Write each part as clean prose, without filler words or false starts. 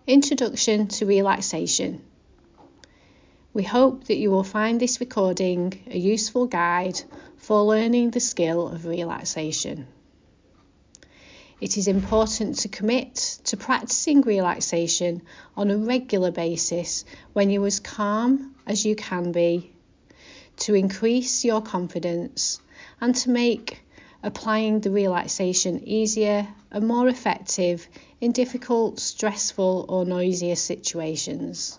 Introduction to Relaxation. We hope that you will find this recording a useful guide for learning the skill of relaxation. It is important to commit to practicing relaxation on a regular basis when you're as calm as you can be, to increase your confidence and to make applying the relaxation easier and more effective in difficult, stressful or noisier situations.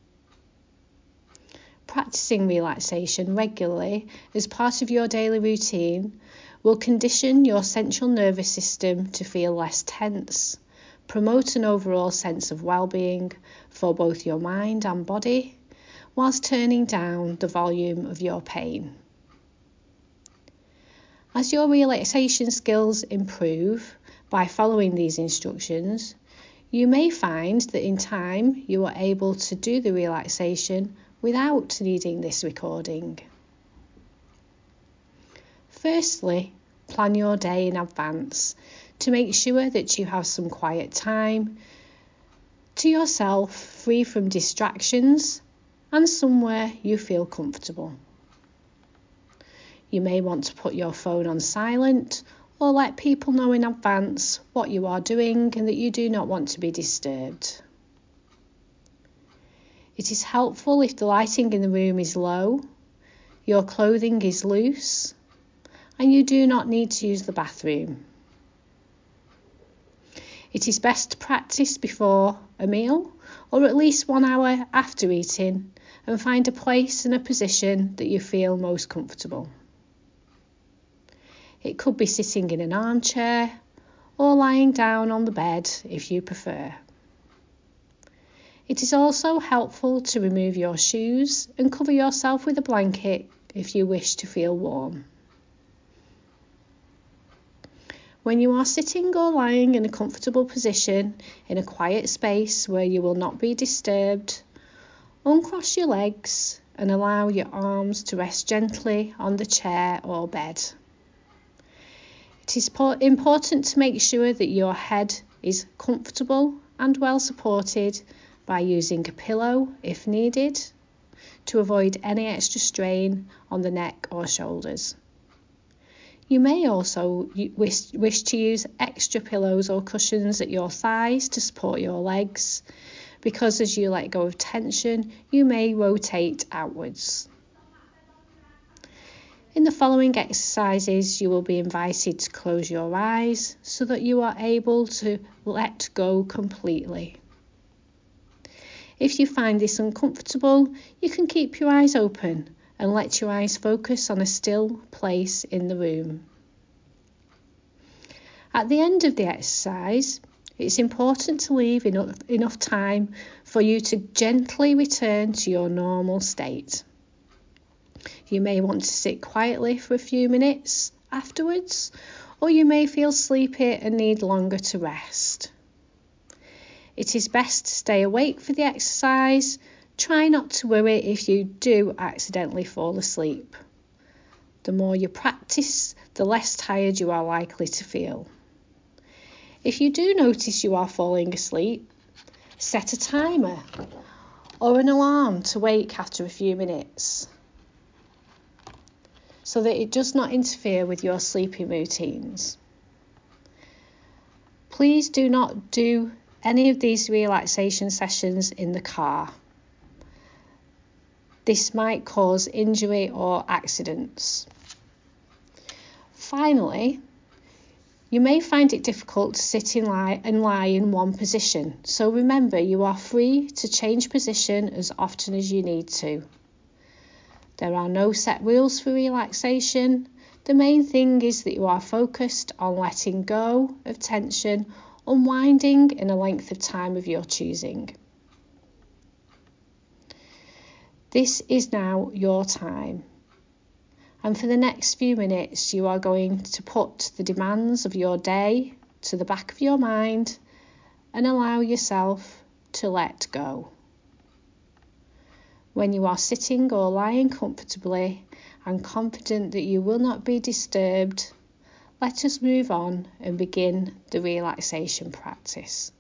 Practicing relaxation regularly as part of your daily routine will condition your central nervous system to feel less tense, promote an overall sense of well-being for both your mind and body, whilst turning down the volume of your pain. As your relaxation skills improve by following these instructions, you may find that in time you are able to do the relaxation without needing this recording. Firstly, plan your day in advance to make sure that you have some quiet time to yourself, free from distractions and somewhere you feel comfortable. You may want to put your phone on silent or let people know in advance what you are doing and that you do not want to be disturbed. It is helpful if the lighting in the room is low, your clothing is loose, and you do not need to use the bathroom. It is best to practice before a meal or at least 1 hour after eating and find a place and a position that you feel most comfortable. It could be sitting in an armchair or lying down on the bed if you prefer. It is also helpful to remove your shoes and cover yourself with a blanket if you wish to feel warm. When you are sitting or lying in a comfortable position in a quiet space where you will not be disturbed, uncross your legs and allow your arms to rest gently on the chair or bed. It is important to make sure that your head is comfortable and well supported by using a pillow if needed to avoid any extra strain on the neck or shoulders. You may also wish to use extra pillows or cushions at your thighs to support your legs, because as you let go of tension, you may rotate outwards. In the following exercises, you will be invited to close your eyes so that you are able to let go completely. If you find this uncomfortable, you can keep your eyes open and let your eyes focus on a still place in the room. At the end of the exercise, it's important to leave enough time for you to gently return to your normal state. You may want to sit quietly for a few minutes afterwards, or you may feel sleepy and need longer to rest. It is best to stay awake for the exercise. Try not to worry if you do accidentally fall asleep. The more you practice, the less tired you are likely to feel. If you do notice you are falling asleep, set a timer or an alarm to wake after a few minutes, so that it does not interfere with your sleeping routines. Please do not do any of these relaxation sessions in the car. This might cause injury or accidents. Finally, you may find it difficult to sit and lie in one position, so remember you are free to change position as often as you need to. There are no set rules for relaxation. The main thing is that you are focused on letting go of tension, unwinding in a length of time of your choosing. This is now your time. And for the next few minutes, you are going to put the demands of your day to the back of your mind and allow yourself to let go. When you are sitting or lying comfortably and confident that you will not be disturbed, let us move on and begin the relaxation practice.